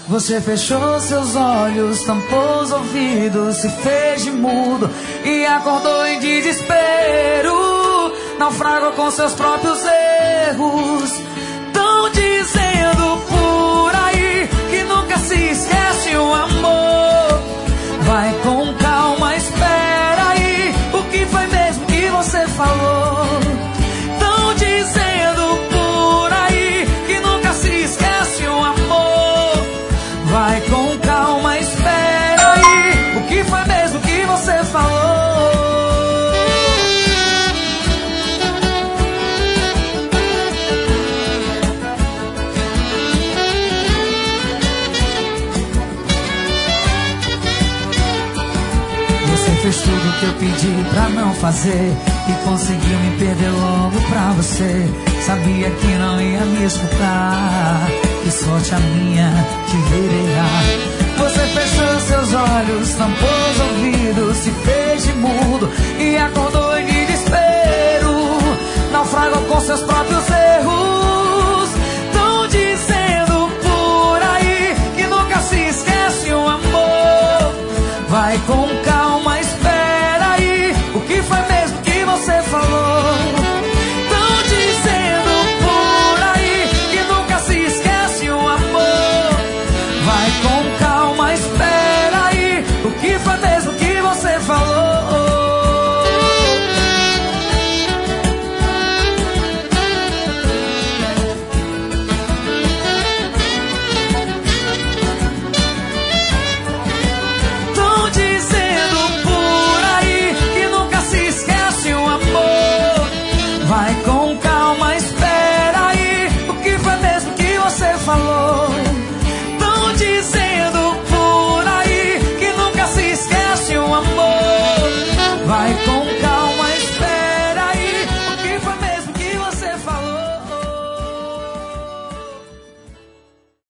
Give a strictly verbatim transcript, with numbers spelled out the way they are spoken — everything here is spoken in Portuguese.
Você fechou seus olhos, tampou os ouvidos, se fez de mudo e acordou em desespero. Naufragou com seus próprios erros. Tão dizendo por aí que nunca se esquece o amor. Vai com calma, espera aí. O que foi mesmo que você falou? Tão dizendo por aí que nunca se esquece o amor. Vai com calma, espera aí. O que foi mesmo que você falou? Você fez tudo que eu pedi pra não fazer e conseguiu me perder logo pra você. Sabia que não ia me escutar, que sorte a minha te verá. Você fechou seus olhos, tampou os ouvidos, se fez de mudo e acordou